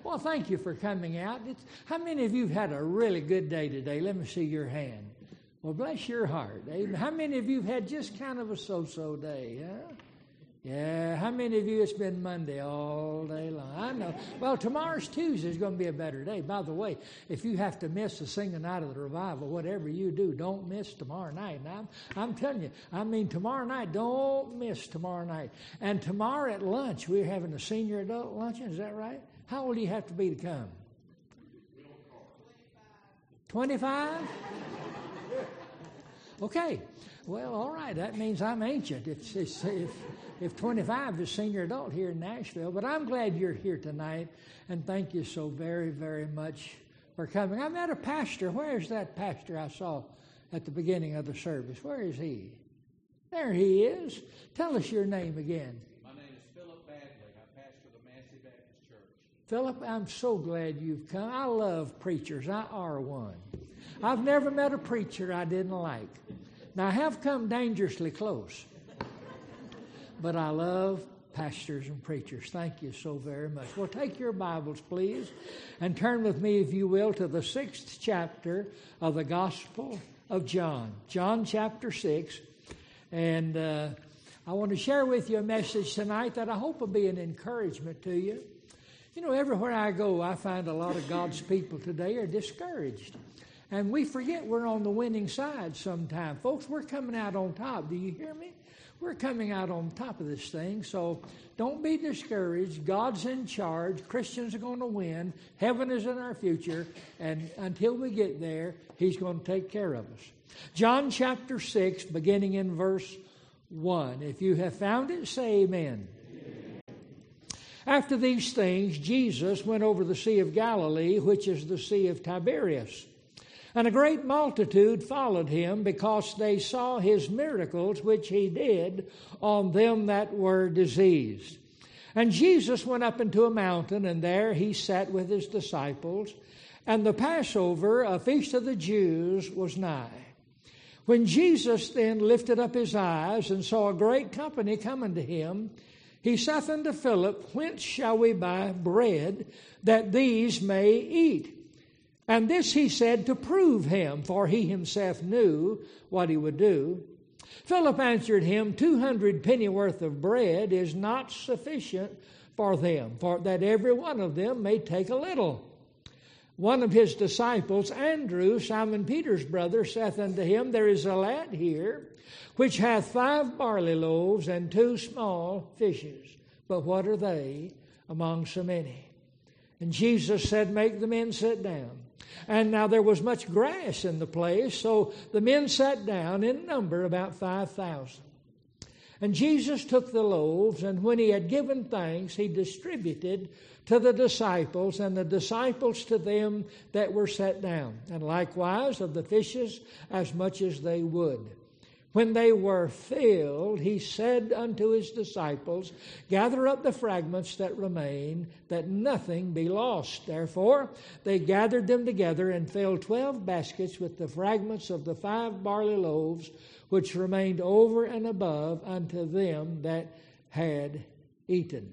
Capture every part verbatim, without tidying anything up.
Well, thank you for coming out. It's, how many of you have had a really good day today? Let me see your hand. Well, bless your heart. Amen. How many of you have had just kind of a so-so day? Huh? Yeah, how many of you, it's been Monday all day long? I know. Well, tomorrow's Tuesday is going to be a better day. By the way, if you have to miss the singing night of the revival, whatever you do, don't miss tomorrow night. Now, I'm, I'm telling you, I mean, tomorrow night, don't miss tomorrow night. And tomorrow at lunch, we're having a senior adult luncheon. Is that right? How old do you have to be to come? twenty-five? Okay. Well, all right. That means I'm ancient. If, if, if, if twenty-five is senior adult here in Nashville. But I'm glad you're here tonight. And thank you so very, very much for coming. I met a pastor. Where is that pastor I saw at the beginning of the service? Where is he? There he is. Tell us your name again. My name is Philip Badley. I pastor the Massey Baptist Church. Philip, I'm so glad you've come. I love preachers. I are one. I've never met a preacher I didn't like. Now, I have come dangerously close. But I love pastors and preachers. Thank you so very much. Well, take your Bibles, please, and turn with me, if you will, to the sixth chapter of the Gospel of John. John chapter six. And uh, I want to share with you a message tonight that I hope will be an encouragement to you. You know, everywhere I go, I find a lot of God's people today are discouraged. And we forget we're on the winning side sometimes. Folks, we're coming out on top. Do you hear me? We're coming out on top of this thing. So don't be discouraged. God's in charge. Christians are going to win. Heaven is in our future. And until we get there, He's going to take care of us. John chapter six, beginning in verse one. If you have found it, say amen. After these things, Jesus went over the Sea of Galilee, which is the Sea of Tiberias. And a great multitude followed him, because they saw his miracles which he did on them that were diseased. And Jesus went up into a mountain, and there he sat with his disciples. And the Passover, a feast of the Jews, was nigh. When Jesus then lifted up his eyes and saw a great company coming to him, he saith unto Philip, Whence shall we buy bread, that these may eat? And this he said to prove him, for he himself knew what he would do. Philip answered him, Two hundred pennyworth of bread is not sufficient for them, for that every one of them may take a little. One of his disciples, Andrew, Simon Peter's brother, saith unto him, There is a lad here, which hath five barley loaves and two small fishes. But what are they among so many? And Jesus said, Make the men sit down. And now there was much grass in the place, so the men sat down, in number about five thousand. And Jesus took the loaves, and when he had given thanks, he distributed to the disciples, and the disciples to them that were set down, and likewise of the fishes as much as they would. When they were filled, he said unto his disciples, Gather up the fragments that remain, that nothing be lost. Therefore they gathered them together, and filled twelve baskets with the fragments of the five barley loaves, which remained over and above unto them that had eaten.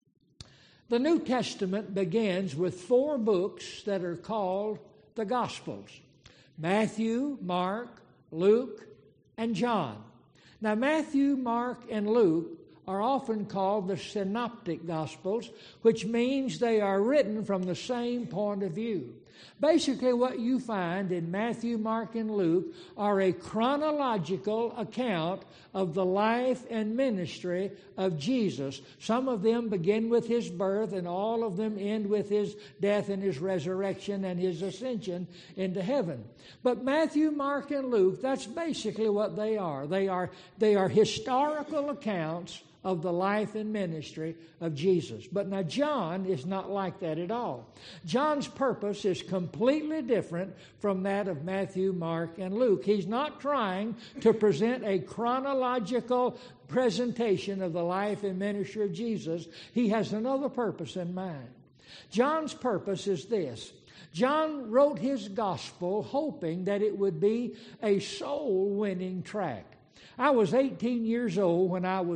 The New Testament begins with four books that are called the Gospels: Matthew, Mark, Luke, and John. Now, Matthew, Mark, and Luke are often called the synoptic Gospels, which means they are written from the same point of view. Basically, what you find in Matthew, Mark, and Luke are a chronological account of the life and ministry of Jesus. Some of them begin with his birth, and all of them end with his death and his resurrection and his ascension into heaven. But Matthew, Mark, and Luke, that's basically what they are. They are, they are historical accounts of the life and ministry of Jesus. But now John is not like that at all. John's purpose is completely different from that of Matthew, Mark, and Luke. He's not trying to present a chronological presentation of the life and ministry of Jesus. He has another purpose in mind. John's purpose is this. John wrote his gospel hoping that it would be a soul-winning tract. I was eighteen years old when I was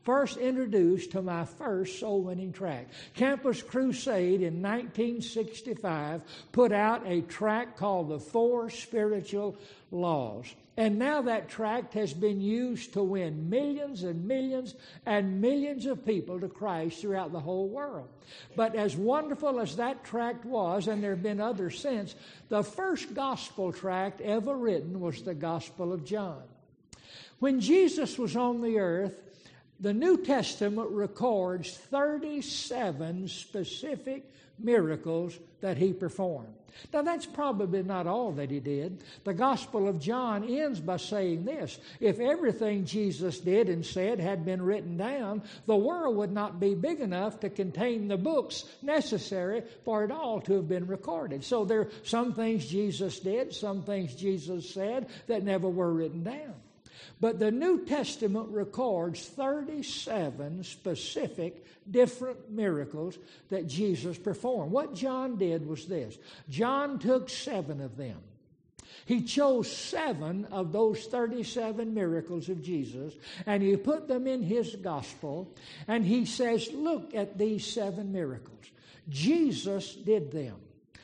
first introduced to my first soul-winning tract. Campus Crusade in nineteen sixty-five put out a tract called The Four Spiritual Laws. And now that tract has been used to win millions and millions and millions of people to Christ throughout the whole world. But as wonderful as that tract was, and there have been others since, the first gospel tract ever written was the Gospel of John. When Jesus was on the earth, the New Testament records thirty-seven specific miracles that he performed. Now, that's probably not all that he did. The Gospel of John ends by saying this: if everything Jesus did and said had been written down, the world would not be big enough to contain the books necessary for it all to have been recorded. So there are some things Jesus did, some things Jesus said that never were written down. But the New Testament records thirty-seven specific different miracles that Jesus performed. What John did was this: John took seven of them. He chose seven of those thirty-seven miracles of Jesus, and he put them in his gospel, and he says, look at these seven miracles. Jesus did them.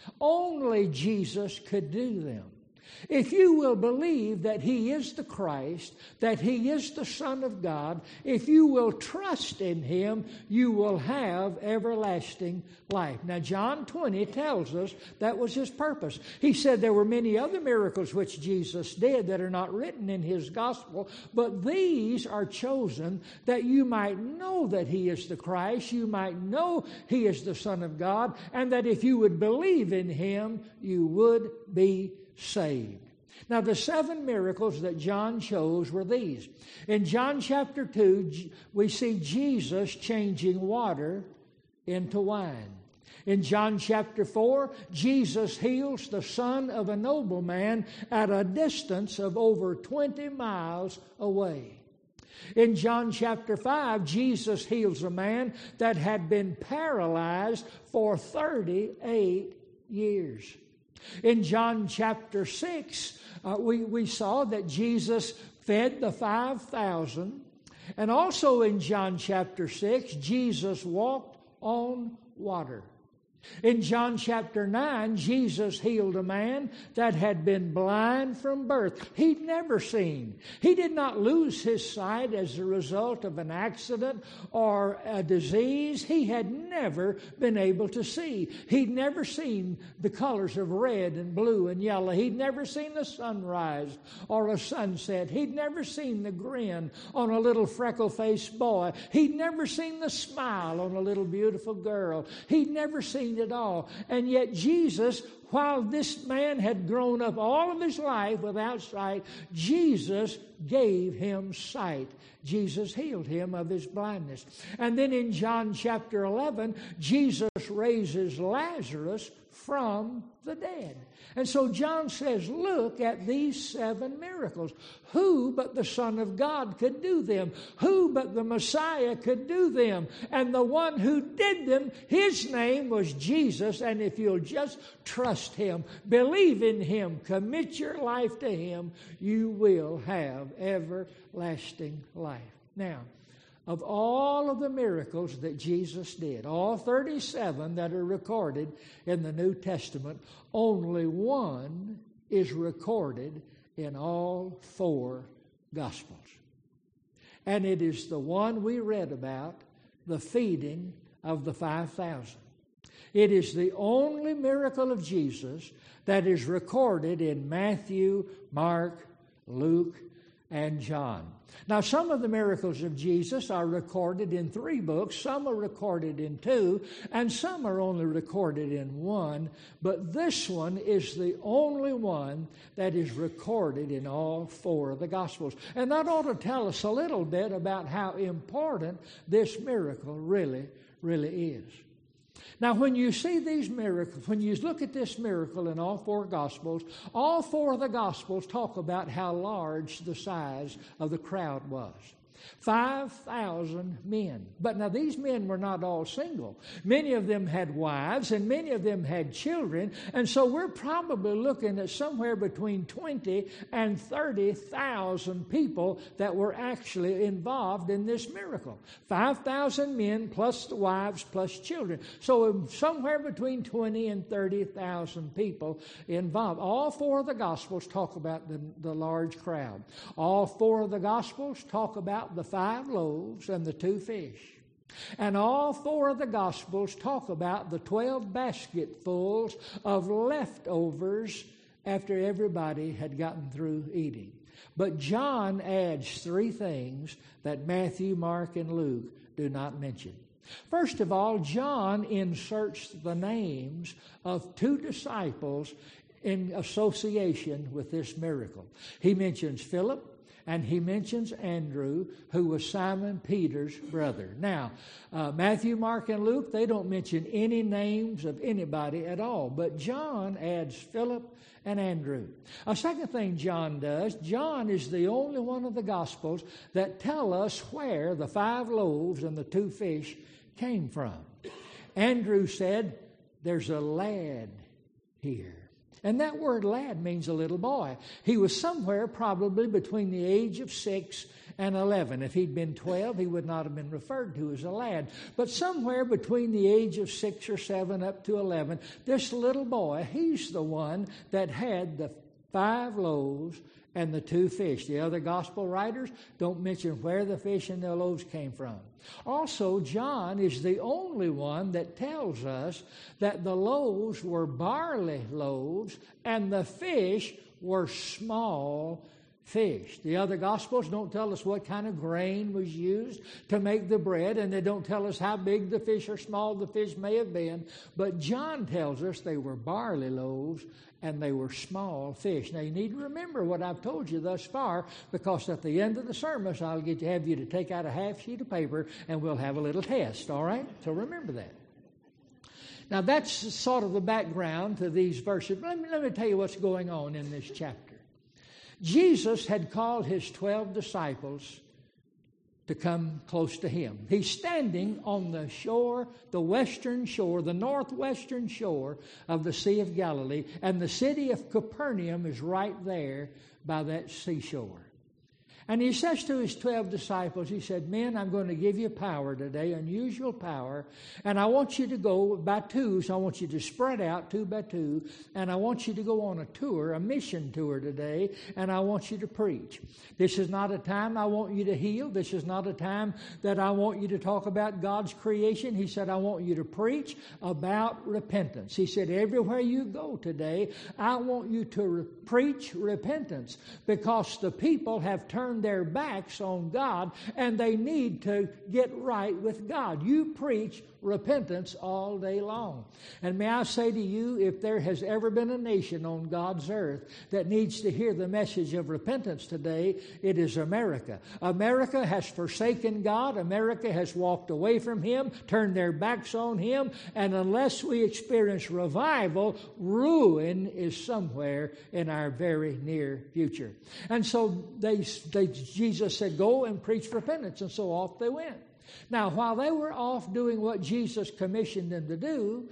Only Jesus could do them. If you will believe that he is the Christ, that he is the Son of God, if you will trust in him, you will have everlasting life. Now, John twenty tells us that was his purpose. He said there were many other miracles which Jesus did that are not written in his gospel, but these are chosen that you might know that he is the Christ, you might know he is the Son of God, and that if you would believe in him, you would be saved. Now, the seven miracles that John chose were these. In John chapter two, we see Jesus changing water into wine. In John chapter four, Jesus heals the son of a nobleman at a distance of over twenty miles away. In John chapter five, Jesus heals a man that had been paralyzed for thirty-eight years. In John chapter six, uh, we, we saw that Jesus fed the five thousand. And also in John chapter six, Jesus walked on water. In John chapter nine, Jesus healed a man that had been blind from birth. He'd never seen. He did not lose his sight as a result of an accident or a disease. He had never been able to see. He'd never seen the colors of red and blue and yellow. He'd never seen the sunrise or a sunset. He'd never seen the grin on a little freckle-faced boy. He'd never seen the smile on a little beautiful girl. He'd never seen it all. And yet Jesus, while this man had grown up all of his life without sight, Jesus gave him sight. Jesus healed him of his blindness. And then in John chapter eleven, Jesus raises Lazarus from the dead. And so John says, look at these seven miracles. Who but the Son of God could do them? Who but the Messiah could do them? And the one who did them, his name was Jesus. And if you'll just trust him, believe in him, commit your life to him, you will have everlasting life. Now, of all of the miracles that Jesus did, all thirty-seven that are recorded in the New Testament, only one is recorded in all four Gospels. And it is the one we read about, the feeding of the five thousand. It is the only miracle of Jesus that is recorded in Matthew, Mark, Luke, and John. Now, some of the miracles of Jesus are recorded in three books, some are recorded in two, and some are only recorded in one, but this one is the only one that is recorded in all four of the Gospels. And that ought to tell us a little bit about how important this miracle really, really is. Now, when you see these miracles, when you look at this miracle in all four Gospels, all four of the Gospels talk about how large the size of the crowd was. five thousand men. But now these men were not all single. Many of them had wives and many of them had children. And so we're probably looking at somewhere between twenty and thirty thousand people that were actually involved in this miracle. five thousand men plus the wives plus children. So somewhere between twenty and thirty thousand people involved. All four of the Gospels talk about the, the large crowd. All four of the Gospels talk about the five loaves and the two fish. And all four of the Gospels talk about the twelve basketfuls of leftovers after everybody had gotten through eating. But John adds three things that Matthew, Mark, and Luke do not mention. First of all, John inserts the names of two disciples in association with this miracle. He mentions Philip, and he mentions Andrew, who was Simon Peter's brother. Now, uh, Matthew, Mark, and Luke, they don't mention any names of anybody at all. But John adds Philip and Andrew. A second thing John does, John is the only one of the Gospels that tell us where the five loaves and the two fish came from. Andrew said, there's a lad here. And that word lad means a little boy. He was somewhere probably between the age of six and eleven. If he'd been twelve, he would not have been referred to as a lad. But somewhere between the age of six or seven up to eleven, this little boy, he's the one that had the five loaves and the two fish. The other gospel writers don't mention where the fish and the loaves came from. Also, John is the only one that tells us that the loaves were barley loaves and the fish were small fish. The other Gospels don't tell us what kind of grain was used to make the bread, and they don't tell us how big the fish or small the fish may have been. But John tells us they were barley loaves and they were small fish. Now, you need to remember what I've told you thus far, because at the end of the sermon, I'll get to have you to take out a half sheet of paper, and we'll have a little test, all right? So remember that. Now, that's sort of the background to these verses. Let me, let me tell you what's going on in this chapter. Jesus had called his twelve disciples to come close to him. He's standing on the shore, the western shore, the northwestern shore of the Sea of Galilee, and the city of Capernaum is right there by that seashore. And he says to his twelve disciples, he said, men, I'm going to give you power today, unusual power, and I want you to go by twos. I want you to spread out two by two, and I want you to go on a tour, a mission tour today, and I want you to preach. This is not a time I want you to heal. This is not a time that I want you to talk about God's creation. He said, I want you to preach about repentance. He said, everywhere you go today, I want you to re- preach repentance, because the people have turned their backs on God and they need to get right with God. You preach repentance all day long. And may I say to you, if there has ever been a nation on God's earth that needs to hear the message of repentance today, it is America. America has forsaken God. America has walked away from Him, turned their backs on Him, and unless we experience revival, ruin is somewhere in our very near future. And so they, they, Jesus said, go and preach repentance, and so off they went. Now, while they were off doing what Jesus commissioned them to do,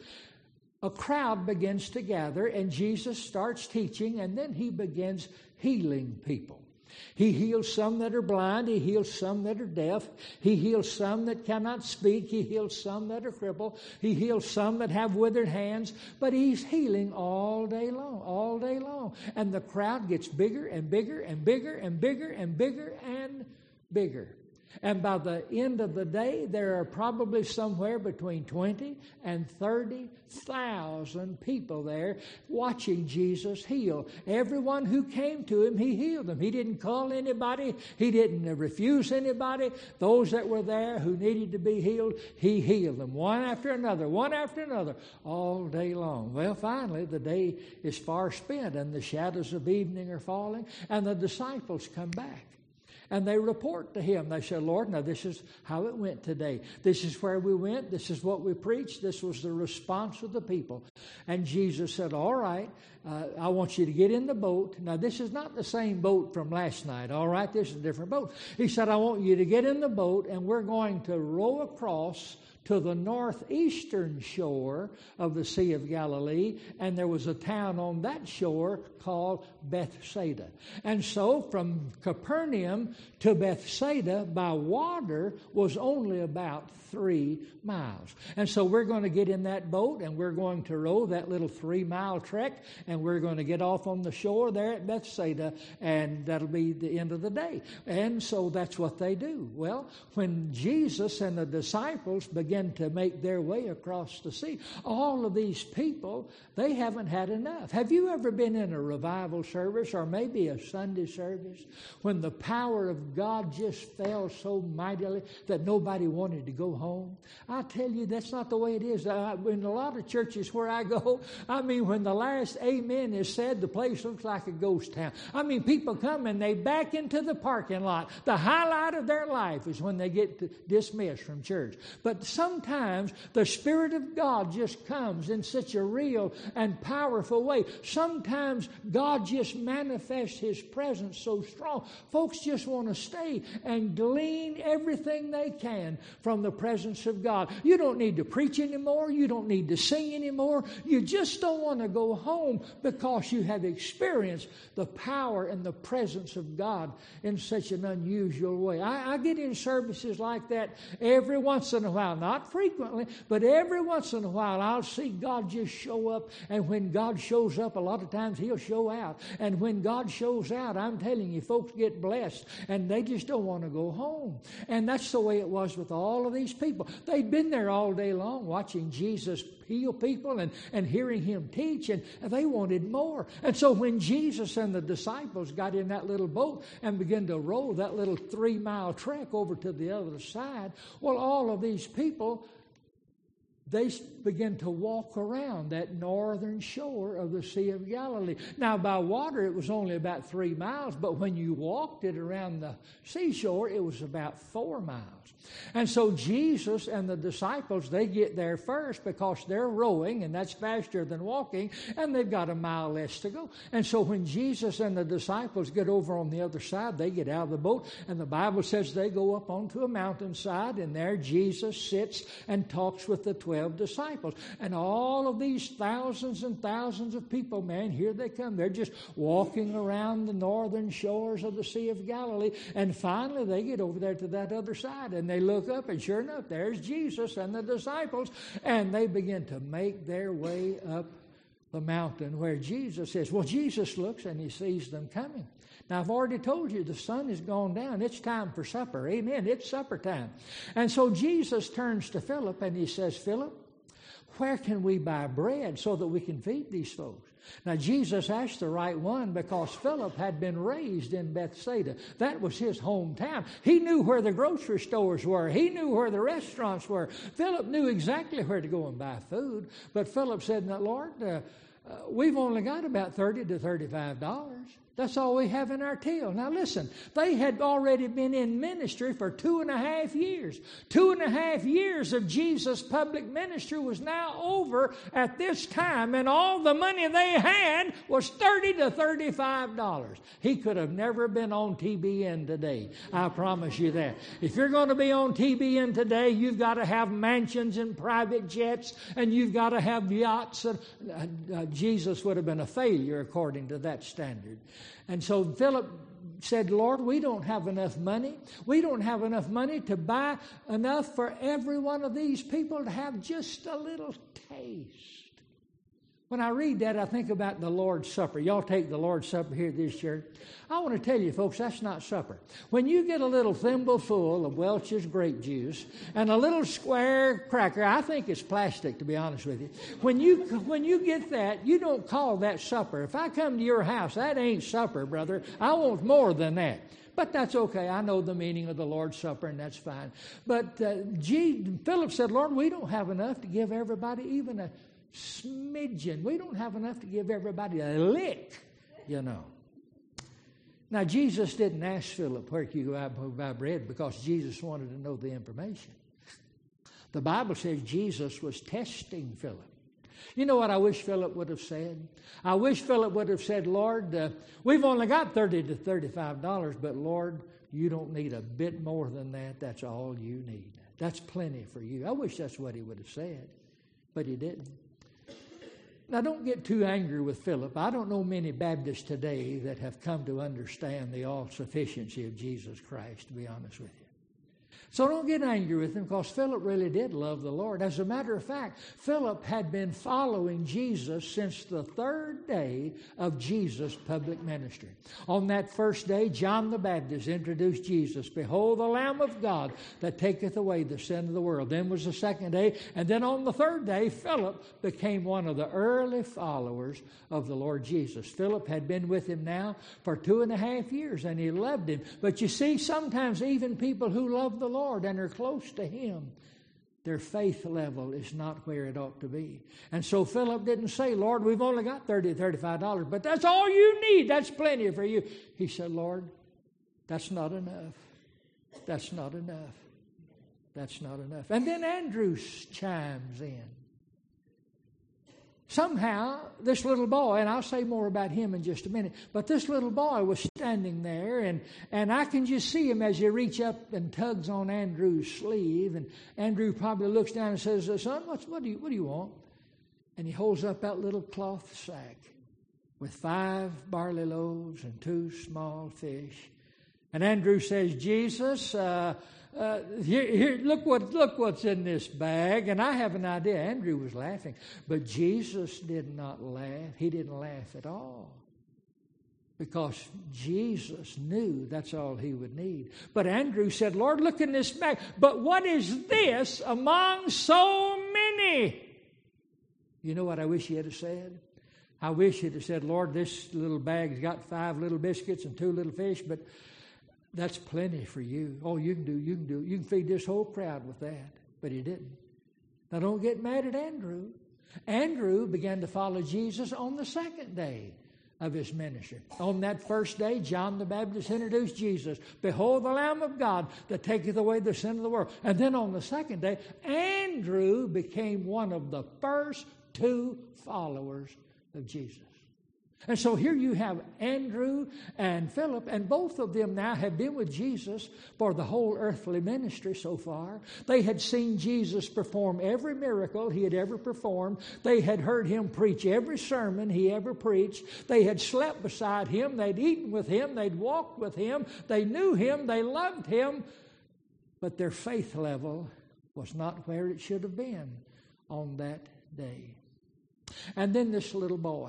a crowd begins to gather, and Jesus starts teaching, and then He begins healing people. He heals some that are blind. He heals some that are deaf. He heals some that cannot speak. He heals some that are crippled. He heals some that have withered hands. But He's healing all day long, all day long. And the crowd gets bigger and bigger and bigger and bigger and bigger and bigger. And by the end of the day, there are probably somewhere between twenty and thirty thousand people there watching Jesus heal. Everyone who came to Him, He healed them. He didn't call anybody. He didn't refuse anybody. Those that were there who needed to be healed, He healed them one after another, one after another, all day long. Well, finally, the day is far spent, and the shadows of evening are falling, and the disciples come back. And they report to him. They said, Lord, now this is how it went today. This is where we went. This is what we preached. This was the response of the people. And Jesus said, all right, uh, I want you to get in the boat. Now, this is not the same boat from last night, all right? This is a different boat. He said, I want you to get in the boat, and we're going to row across to the northeastern shore of the Sea of Galilee, and there was a town on that shore called Bethsaida. And so from Capernaum to Bethsaida by water was only about three miles. And so we're going to get in that boat, and we're going to row that little three-mile trek, and we're going to get off on the shore there at Bethsaida, and that'll be the end of the day. And so that's what they do. Well, when Jesus and the disciples began to make their way across the sea, all of these people, they haven't had enough. Have you ever been in a revival service or maybe a Sunday service when the power of God just fell so mightily that nobody wanted to go home? I tell you, that's not the way it is. Uh, in a lot of churches where I go, I mean, when the last amen is said, the place looks like a ghost town. I mean, people come and they back into the parking lot. The highlight of their life is when they get dismissed from church. But sometimes the Spirit of God just comes in such a real and powerful way. Sometimes God just manifests His presence so strong. Folks just want to stay and glean everything they can from the presence of God. You don't need to preach anymore. You don't need to sing anymore. You just don't want to go home because you have experienced the power and the presence of God in such an unusual way. I, I get in services like that every once in a while. Not frequently, but every once in a while I'll see God just show up. And when God shows up, a lot of times He'll show out. And when God shows out, I'm telling you, folks get blessed and they just don't want to go home. And that's the way it was with all of these people. They'd been there all day long watching Jesus heal people and, and hearing Him teach, and they wanted more. And so when Jesus and the disciples got in that little boat and began to row that little three-mile trek over to the other side, well, all of these people, they began to walk around that northern shore of the Sea of Galilee. Now, by water, it was only about three miles, but when you walked it around the seashore, it was about four miles. And so Jesus and the disciples, they get there first because they're rowing, and that's faster than walking, and they've got a mile less to go. And so when Jesus and the disciples get over on the other side, they get out of the boat, and the Bible says they go up onto a mountainside, and there Jesus sits and talks with the twelve disciples. And all of these thousands and thousands of people, man, here they come. They're just walking around the northern shores of the Sea of Galilee, and finally they get over there to that other side, and they look up, and sure enough, there's Jesus and the disciples, and they begin to make their way up the mountain where Jesus is. Well, Jesus looks and He sees them coming. Now, I've already told you the sun has gone down. It's time for supper. Amen. It's supper time. And so Jesus turns to Philip and He says, Philip, where can we buy bread so that we can feed these folks? Now, Jesus asked the right one because Philip had been raised in Bethsaida. That was his hometown. He knew where the grocery stores were. He knew where the restaurants were. Philip knew exactly where to go and buy food. But Philip said, now, Lord, uh, uh, we've only got about thirty to thirty-five dollars. That's all we have in our till. Now listen, they had already been in ministry for two and a half years. Two and a half years of Jesus' public ministry was now over at this time, and all the money they had was thirty to thirty-five dollars. He could have never been on T B N today. I promise you that. If you're going to be on T B N today, you've got to have mansions and private jets, and you've got to have yachts. And, uh, uh, Jesus would have been a failure according to that standard. And so Philip said, Lord, we don't have enough money. We don't have enough money to buy enough for every one of these people to have just a little taste. When I read that, I think about the Lord's Supper. Y'all take the Lord's Supper here at this church. I want to tell you, folks, that's not supper. When you get a little thimble full of Welch's grape juice and a little square cracker, I think it's plastic, to be honest with you. When you when you get that, you don't call that supper. If I come to your house, that ain't supper, brother. I want more than that. But that's okay. I know the meaning of the Lord's Supper, and that's fine. But uh, G, Philip said, Lord, we don't have enough to give everybody even a smidgen. We don't have enough to give everybody a lick, you know. Now, Jesus didn't ask Philip, where can you go out and buy bread, because Jesus wanted to know the information. The Bible says Jesus was testing Philip. You know what I wish Philip would have said? I wish Philip would have said, Lord, uh, we've only got thirty to thirty-five dollars, but Lord, you don't need a bit more than that. That's all you need. That's plenty for you. I wish that's what he would have said, but he didn't. Now, don't get too angry with Philip. I don't know many Baptists today that have come to understand the all-sufficiency of Jesus Christ, to be honest with you. So don't get angry with him, because Philip really did love the Lord. As a matter of fact, Philip had been following Jesus since the third day of Jesus' public ministry. On that first day, John the Baptist introduced Jesus. Behold, the Lamb of God that taketh away the sin of the world. Then was the second day. And then on the third day, Philip became one of the early followers of the Lord Jesus. Philip had been with him now for two and a half years, and he loved him. But you see, sometimes even people who love the Lord and are close to him, their faith level is not where it ought to be. And so Philip didn't say, Lord, we've only got thirty to thirty-five dollars, but that's all you need. That's plenty for you. He said, Lord, that's not enough. That's not enough. That's not enough. And then Andrew chimes in. Somehow, this little boy, and I'll say more about him in just a minute, but this little boy was standing there, and, and I can just see him as he reaches up and tugs on Andrew's sleeve, and Andrew probably looks down and says, son, what's, what, do you, what do you want? And he holds up that little cloth sack with five barley loaves and two small fish. And Andrew says, Jesus, uh, Uh, here, here, look what, look what's in this bag. And I have an idea. Andrew was laughing, but Jesus did not laugh. He didn't laugh at all, because Jesus knew that's all he would need. But Andrew said, Lord, look in this bag. But what is this among so many? You know what I wish he had have said? I wish he'd have said, Lord, this little bag's got five little biscuits and two little fish, but that's plenty for you. Oh, you can do, you can do, you can feed this whole crowd with that. But he didn't. Now, don't get mad at Andrew. Andrew began to follow Jesus on the second day of his ministry. On that first day, John the Baptist introduced Jesus. Behold, the Lamb of God that taketh away the sin of the world. And then on the second day, Andrew became one of the first two followers of Jesus. And so here you have Andrew and Philip, and both of them now have been with Jesus for the whole earthly ministry so far. They had seen Jesus perform every miracle he had ever performed. They had heard him preach every sermon he ever preached. They had slept beside him. They'd eaten with him. They'd walked with him. They knew him. They loved him. But their faith level was not where it should have been on that day. And then this little boy,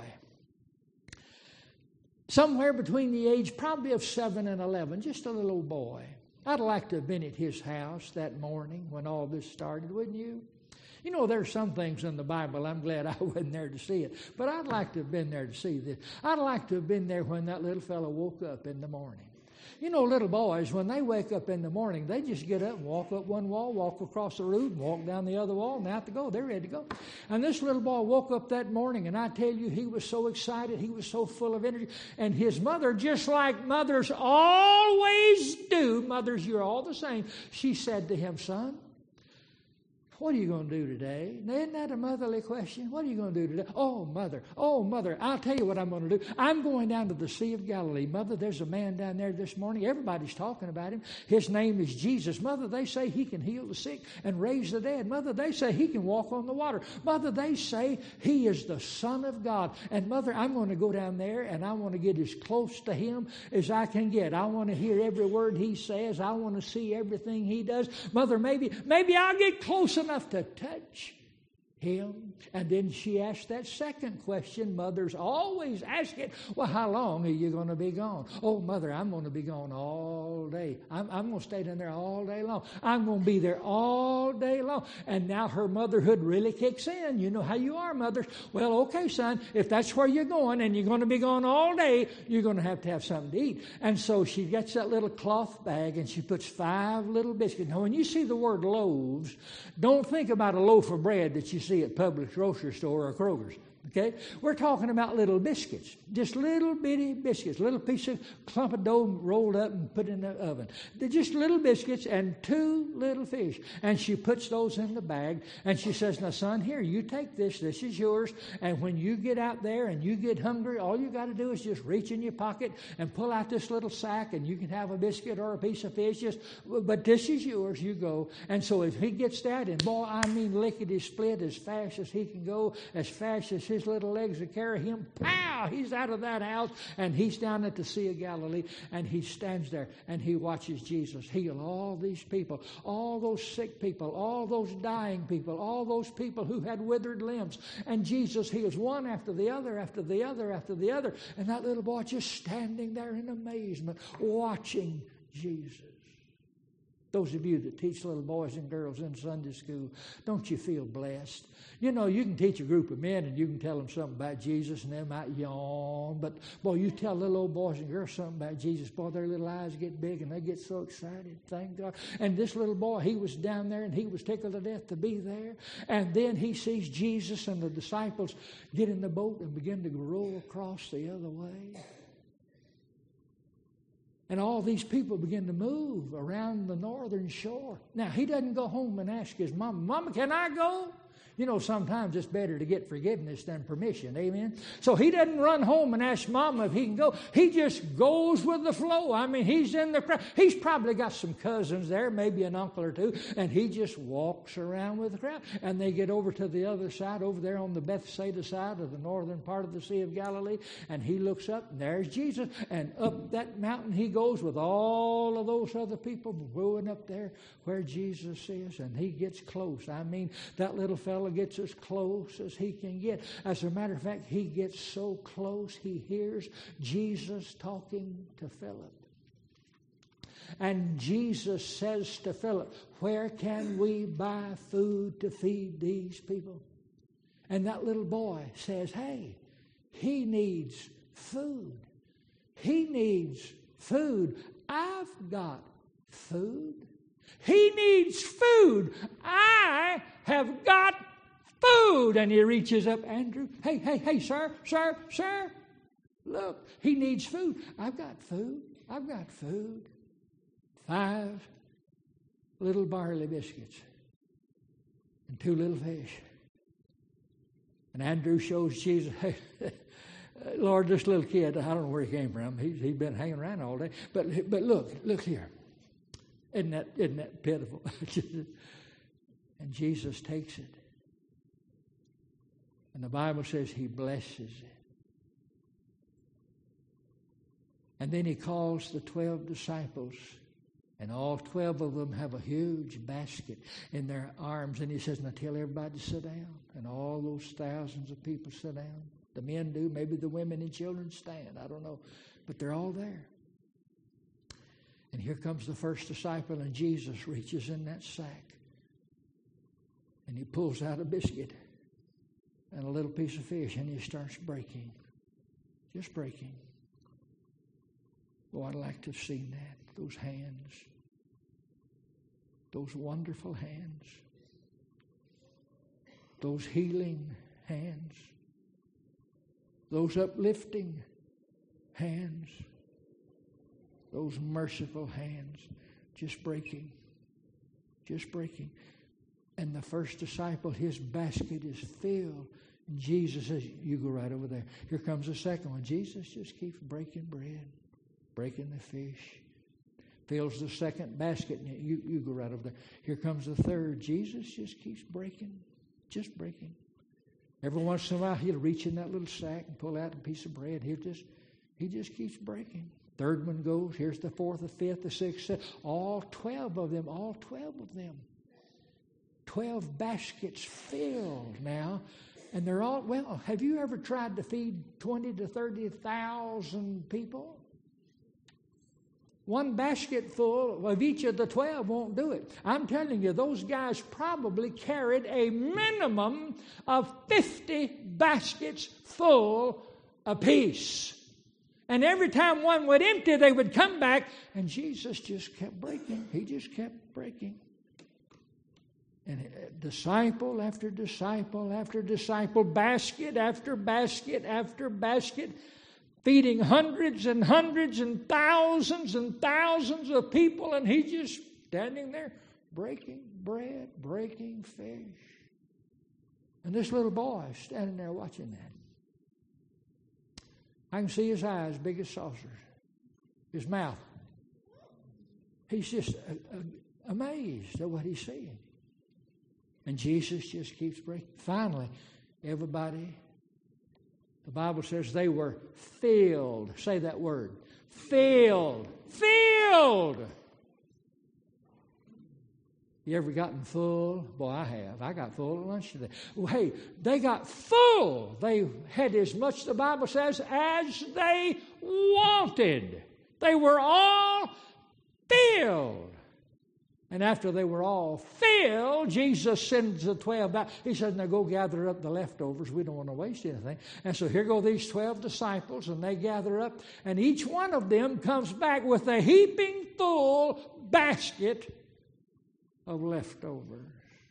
somewhere between the age probably of seven and eleven, just a little boy. I'd like to have been at his house that morning when all this started, wouldn't you? You know, there's some things in the Bible, I'm glad I wasn't there to see it, but I'd like to have been there to see this. I'd like to have been there when that little fellow woke up in the morning. You know, little boys, when they wake up in the morning, they just get up and walk up one wall, walk across the road, and walk down the other wall, and out to go. They're ready to go. And this little boy woke up that morning, and I tell you, he was so excited. He was so full of energy. And his mother, just like mothers always do, mothers, you're all the same, she said to him, son, what are you going to do today? Now, isn't that a motherly question? What are you going to do today? Oh, mother. Oh, mother. I'll tell you what I'm going to do. I'm going down to the Sea of Galilee. Mother, there's a man down there this morning. Everybody's talking about him. His name is Jesus. Mother, they say he can heal the sick and raise the dead. Mother, they say he can walk on the water. Mother, they say he is the Son of God. And mother, I'm going to go down there and I want to get as close to him as I can get. I want to hear every word he says. I want to see everything he does. Mother, maybe, maybe I'll get close enough to touch him. And then she asked that second question. Mothers always ask it, well, how long are you going to be gone? Oh, mother, I'm going to be gone all day. I'm, I'm going to stay down there all day long. I'm going to be there all day long. And now her motherhood really kicks in. You know how you are, mothers. Well, okay, son, if that's where you're going and you're going to be gone all day, you're going to have to have something to eat. And so she gets that little cloth bag and she puts five little biscuits. Now, when you see the word loaves, don't think about a loaf of bread that you see see at Publix grocery store or Kroger's. Okay? We're talking about little biscuits. Just little bitty biscuits. Little piece of clump of dough rolled up and put in the oven. They're just little biscuits and two little fish. And she puts those in the bag. And she says, now, son, here, you take this. This is yours. And when you get out there and you get hungry, all you got to do is just reach in your pocket and pull out this little sack. And you can have a biscuit or a piece of fish. Just, but this is yours. You go. And so if he gets that, and boy, I mean, lickety split as fast as he can go, as fast as his little legs will carry him, pow, he's out of that house, and he's down at the Sea of Galilee, and he stands there, and he watches Jesus heal all these people, all those sick people, all those dying people, all those people who had withered limbs, and Jesus heals one after the other, after the other, after the other, and that little boy just standing there in amazement, watching Jesus. Those of you that teach little boys and girls in Sunday school, don't you feel blessed? You know, you can teach a group of men and you can tell them something about Jesus and they might yawn. But, boy, you tell little old boys and girls something about Jesus, boy, their little eyes get big and they get so excited. Thank God. And this little boy, he was down there and he was tickled to death to be there. And then he sees Jesus and the disciples get in the boat and begin to row across the other way. And all these people begin to move around the northern shore. Now, he doesn't go home and ask his mama, Mama, can I go? You know, sometimes it's better to get forgiveness than permission. Amen? So he doesn't run home and ask Mama if he can go. He just goes with the flow. I mean, he's in the crowd. He's probably got some cousins there, maybe an uncle or two, and he just walks around with the crowd. And they get over to the other side, over there on the Bethsaida side of the northern part of the Sea of Galilee, and he looks up, and there's Jesus. And up that mountain he goes with all of those other people going up there where Jesus is, and he gets close. I mean, that little fellow gets as close as he can get. As a matter of fact, he gets so close he hears Jesus talking to Philip. And Jesus says to Philip, where can we buy food to feed these people? And that little boy says, hey, he needs food. He needs food. I've got food. He needs food. I have got food. And he reaches up, Andrew, hey, hey, hey, sir, sir, sir, look, he needs food. I've got food. I've got food. Five little barley biscuits and two little fish. And Andrew shows Jesus, hey, Lord, this little kid, I don't know where he came from. He's, he's been hanging around all day. But, but look, look here. Isn't that, isn't that pitiful? And Jesus takes it. And the Bible says he blesses it. And then he calls the twelve disciples. And all twelve of them have a huge basket in their arms. And he says, now tell everybody to sit down. And all those thousands of people sit down. The men do. Maybe the women and children stand. I don't know. But they're all there. And here comes the first disciple, and Jesus reaches in that sack. And he pulls out a biscuit and a little piece of fish, and he starts breaking. Just breaking. Oh, I'd like to have seen that. Those hands. Those wonderful hands. Those healing hands. Those uplifting hands. Those merciful hands. Just breaking. Just breaking. And the first disciple, his basket is filled. And Jesus says, you go right over there. Here comes the second one. Jesus just keeps breaking bread. Breaking the fish. Fills the second basket. And you, you go right over there. Here comes the third. Jesus just keeps breaking. Just breaking. Every once in a while, he'll reach in that little sack and pull out a piece of bread. He'll just, he just keeps breaking. Third one goes. Here's the fourth, the fifth, the sixth. All twelve of them. All twelve of them. Twelve baskets filled now. And they're all, well, have you ever tried to feed twenty to thirty thousand people? One basket full of each of the twelve won't do it. I'm telling you, those guys probably carried a minimum of fifty baskets full apiece. And every time one would empty, they would come back, and Jesus just kept breaking. He just kept breaking. And disciple after disciple after disciple, basket after basket after basket, feeding hundreds and hundreds and thousands and thousands of people, and he's just standing there breaking bread, breaking fish. And this little boy is standing there watching that. I can see his eyes big as saucers, his mouth. He's just uh, uh, amazed at what he's seeing. And Jesus just keeps breaking. Finally, everybody, the Bible says they were filled. Say that word. Filled. Filled. You ever gotten full? Boy, I have. I got full at lunch today. Well, hey, they got full. They had as much, the Bible says, as they wanted. They were all filled. And after they were all filled, Jesus sends the twelve back. He said, now go gather up the leftovers. We don't want to waste anything. And so here go these twelve disciples, and they gather up. And each one of them comes back with a heaping full basket of leftovers.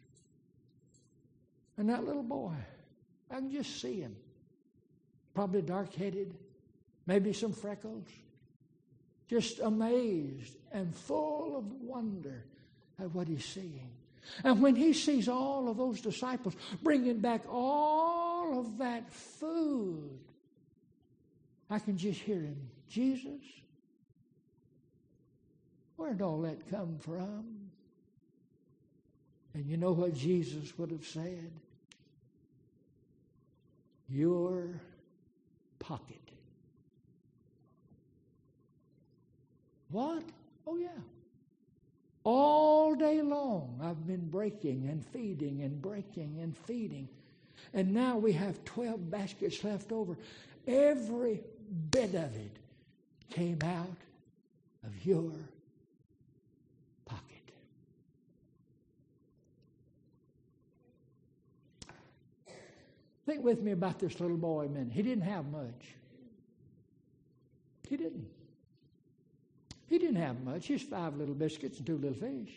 And that little boy, I can just see him. Probably dark-headed, maybe some freckles. Just amazed and full of wonder at what he's seeing. And when he sees all of those disciples bringing back all of that food, I can just hear him. Jesus, where'd all that come from? And you know what Jesus would have said? Your pocket. What? Oh, yeah. All day long I've been breaking and feeding and breaking and feeding. And now we have twelve baskets left over. Every bit of it came out of your pocket. Think with me about this little boy a minute. He didn't have much. He didn't. He didn't have much. Just five little biscuits and two little fish.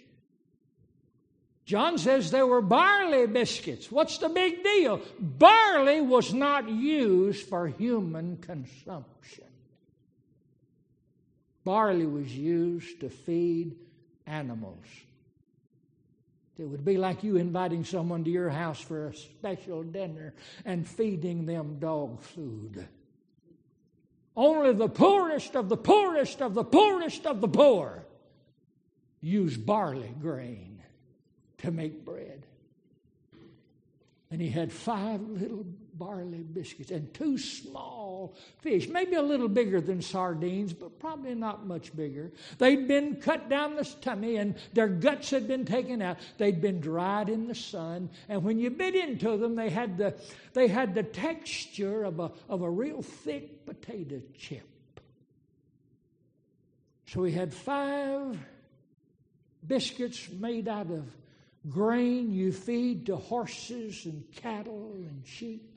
John says there were barley biscuits. What's the big deal? Barley was not used for human consumption. Barley was used to feed animals. It would be like you inviting someone to your house for a special dinner and feeding them dog food. Only the poorest of the poorest of the poorest of the poor use barley grain to make bread. And he had five little barley biscuits and two small fish, maybe a little bigger than sardines, but probably not much bigger. They'd been cut down the tummy and their guts had been taken out. They'd been dried in the sun, and when you bit into them, they had the they had the texture of a of a real thick potato chip. So he had five biscuits made out of grain you feed to horses and cattle and sheep.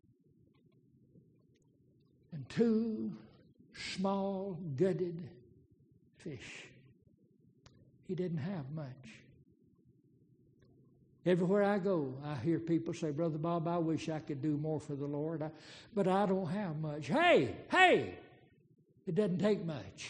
And two small gutted fish. He didn't have much. Everywhere I go, I hear people say, Brother Bob, I wish I could do more for the Lord, I, but I don't have much. Hey, hey, it doesn't take much.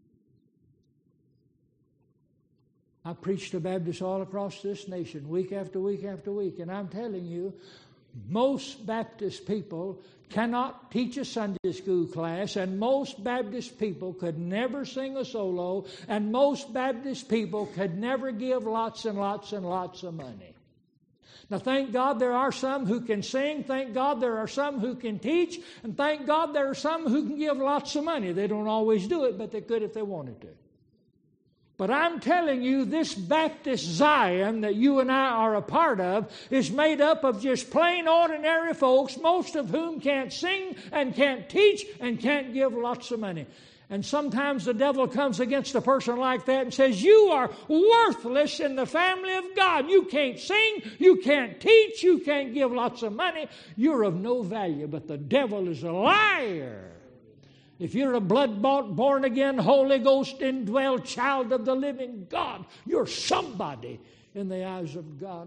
I preach to Baptists all across this nation week after week after week, and I'm telling you, most Baptist people cannot teach a Sunday school class, and most Baptist people could never sing a solo, and most Baptist people could never give lots and lots and lots of money. Now, thank God there are some who can sing, thank God there are some who can teach, and thank God there are some who can give lots of money. They don't always do it, but they could if they wanted to. But I'm telling you, this Baptist Zion that you and I are a part of is made up of just plain ordinary folks, most of whom can't sing and can't teach and can't give lots of money. And sometimes the devil comes against a person like that and says, you are worthless in the family of God. You can't sing, you can't teach, you can't give lots of money. You're of no value. But the devil is a liar. If you're a blood-bought, born-again, Holy Ghost indwelled child of the living God, you're somebody. in the eyes of God.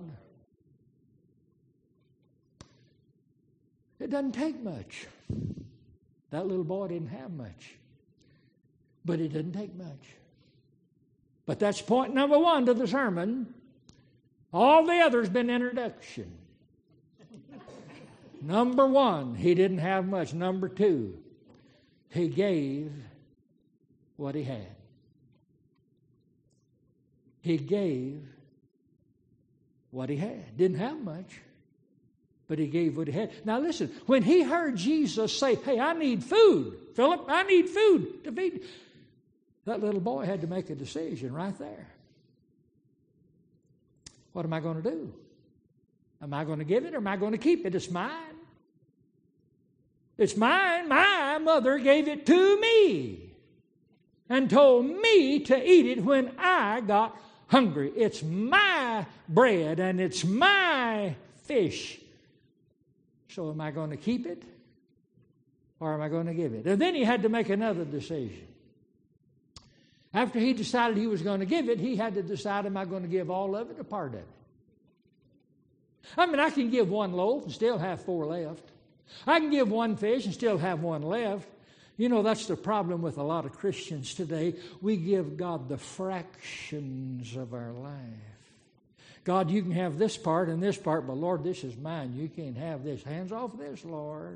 It doesn't take much. That little boy didn't have much. But it didn't take much. But that's point number one to the sermon. All the others been introduction. Number one, he didn't have much. Number two, he gave what he had. He gave what he had. Didn't have much, but he gave what he had. Now listen, when he heard Jesus say, hey, I need food, Philip, I need food to feed, that little boy had to make a decision right there. What am I going to do? Am I going to give it or am I going to keep it? It's mine. It's mine. My mother gave it to me and told me to eat it when I got hungry. It's my bread and it's my fish. So am I going to keep it or am I going to give it? And then he had to make another decision. After he decided he was going to give it, he had to decide, am I going to give all of it or part of it? I mean, I can give one loaf and still have four left. I can give one fish and still have one left. You know, that's the problem with a lot of Christians today. We give God the fractions of our life. God, you can have this part and this part, but Lord, this is mine. You can't have this. Hands off this, Lord.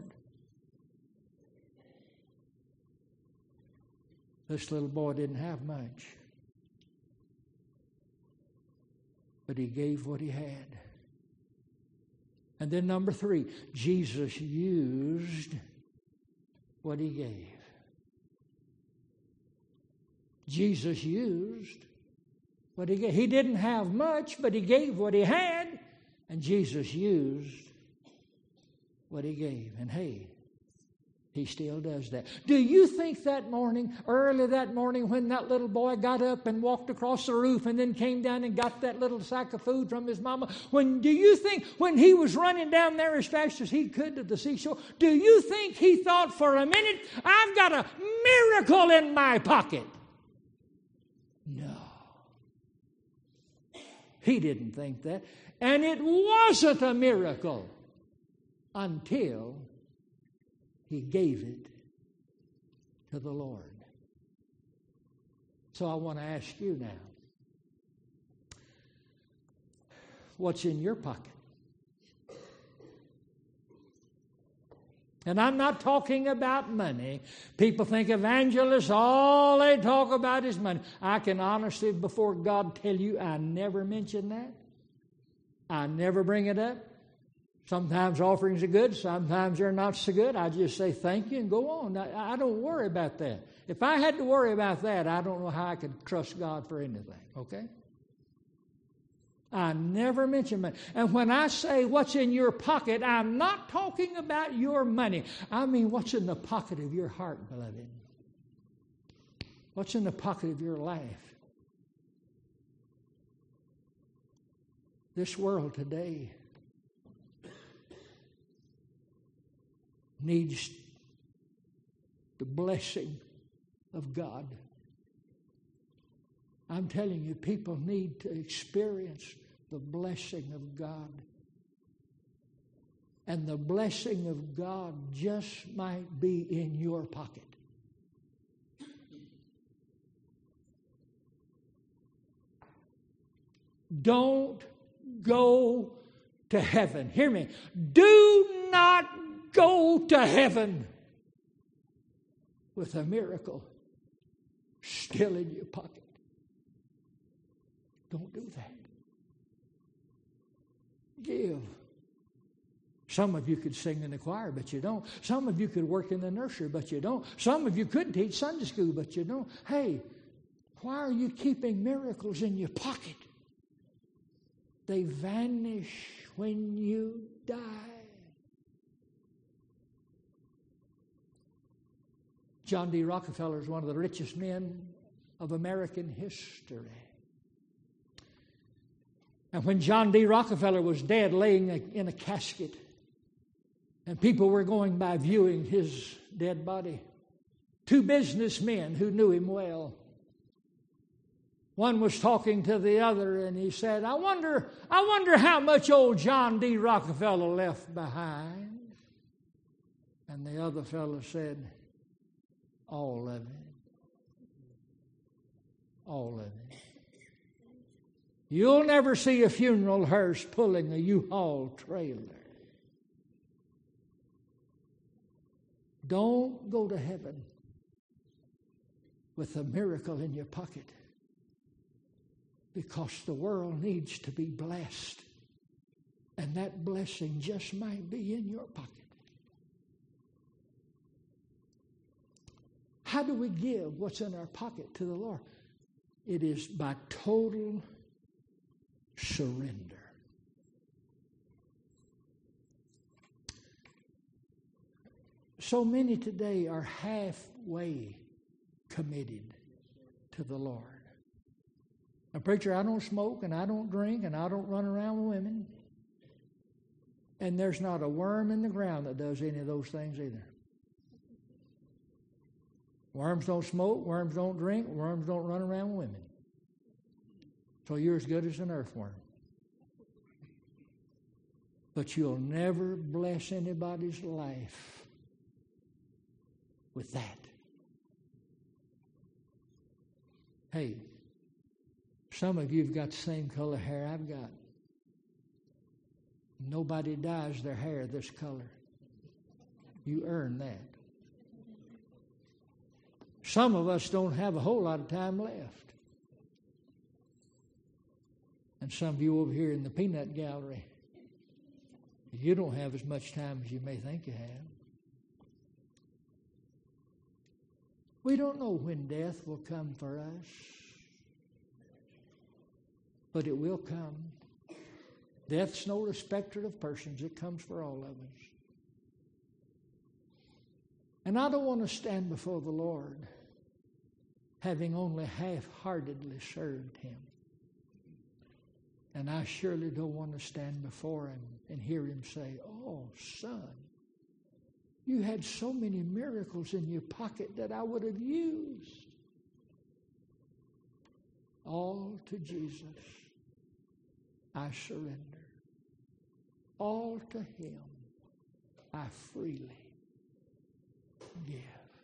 This little boy didn't have much, but he gave what he had. And then number three, Jesus used what he gave. Jesus used what he gave. He didn't have much, but he gave what he had, and Jesus used what he gave. And hey, he still does that. Do you think that morning, early that morning, when that little boy got up and walked across the roof and then came down and got that little sack of food from his mama, when do you think when he was running down there as fast as he could to the seashore, do you think he thought for a minute, I've got a miracle in my pocket? No. He didn't think that. And it wasn't a miracle until he gave it to the Lord. So I want to ask you now, what's in your pocket? And I'm not talking about money. People think evangelists, all they talk about is money. I can honestly, before God, tell you, I never mention that. I never bring it up. Sometimes offerings are good, sometimes they're not so good. I just say thank you and go on. I, I don't worry about that. If I had to worry about that, I don't know how I could trust God for anything, okay? I never mention money. And when I say what's in your pocket, I'm not talking about your money. I mean what's in the pocket of your heart, beloved. What's in the pocket of your life? This world today needs the blessing of God. I'm telling you, people need to experience the blessing of God. And the blessing of God just might be in your pocket. Don't go to heaven. Hear me. Do not go to heaven with a miracle still in your pocket. Don't do that. Give. Some of you could sing in the choir, but you don't. Some of you could work in the nursery, but you don't. Some of you could teach Sunday school, but you don't. Hey, why are you keeping miracles in your pocket? They vanish when you die. John D. Rockefeller is one of the richest men of American history. And when John D. Rockefeller was dead, laying in a casket, and people were going by viewing his dead body, two businessmen who knew him well One was talking to the other, and he said, I wonder, I wonder how much old John D. Rockefeller left behind. And the other fellow said, all of it. All of it. You'll never see a funeral hearse pulling a U-Haul trailer. Don't go to heaven with a miracle in your pocket, because the world needs to be blessed, and that blessing just might be in your pocket. How do we give what's in our pocket to the Lord? It is by total surrender. So many today are halfway committed to the Lord. Now, preacher, I don't smoke and I don't drink and I don't run around with women. And there's not a worm in the ground that does any of those things either. Worms don't smoke, worms don't drink, worms don't run around with women. So you're as good as an earthworm. But you'll never bless anybody's life with that. Hey, some of you have got the same color hair I've got. Nobody dyes their hair this color. You earn that. Some of us don't have a whole lot of time left. And some of you over here in the peanut gallery, you don't have as much time as you may think you have. We don't know when death will come for us, but it will come. Death's no respecter of persons. It comes for all of us. And I don't want to stand before the Lord having only half-heartedly served Him. And I surely don't want to stand before Him and hear Him say, oh, son, you had so many miracles in your pocket that I would have used. All to Jesus I surrender. All to Him I freely give.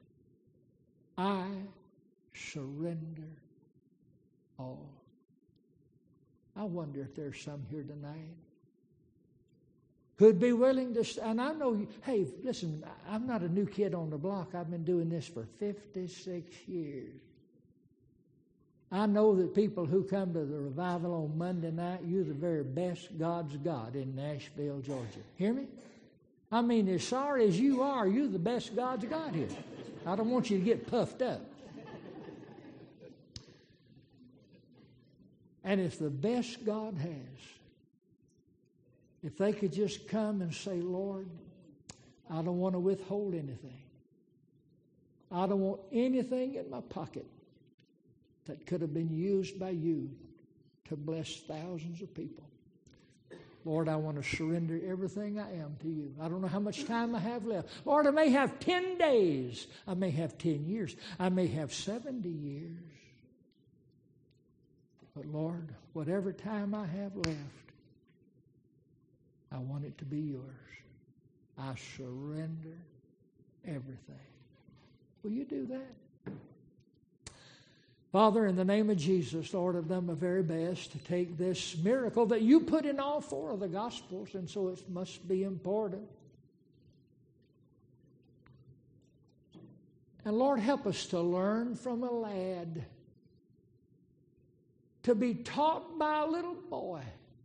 I surrender all. I wonder if there's some here tonight who'd be willing to, and I know, you, hey, listen, I'm not a new kid on the block. I've been doing this for fifty-six years. I know that people who come to the revival on Monday night, you're the very best God's got in Nashville, Georgia. Hear me? I mean, as sorry as you are, you're the best God's got here. I don't want you to get puffed up. And if the best God has, if they could just come and say, Lord, I don't want to withhold anything. I don't want anything in my pocket that could have been used by you to bless thousands of people. Lord, I want to surrender everything I am to you. I don't know how much time I have left. Lord, I may have ten days. I may have ten years. I may have seventy years. But Lord, whatever time I have left, I want it to be yours. I surrender everything. Will you do that? Father, in the name of Jesus, Lord, I've done my very best to take this miracle that you put in all four of the Gospels, and so it must be important. And Lord, help us to learn from a lad, to be taught by a little boy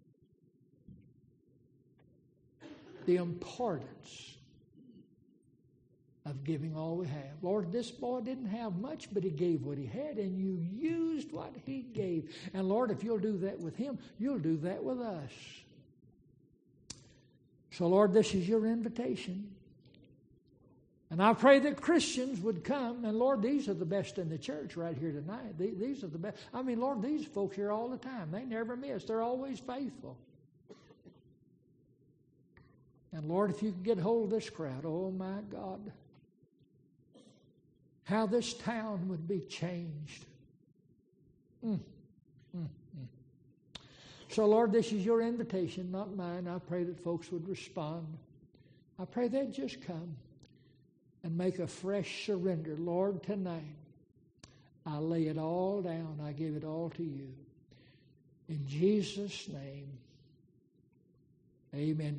the importance of giving all we have. Lord, this boy didn't have much, but he gave what he had, and you used what he gave. And Lord, if you'll do that with him, you'll do that with us. So Lord, this is your invitation. And I pray that Christians would come, and Lord, these are the best in the church right here tonight. These are the best. I mean, Lord, these folks here all the time. They never miss. They're always faithful. And Lord, if you could get hold of this crowd, oh my God, how this town would be changed. Mm. Mm-hmm. So, Lord, this is your invitation, not mine. I pray that folks would respond. I pray they'd just come and make a fresh surrender. Lord, tonight, I lay it all down. I give it all to you. In Jesus' name, amen.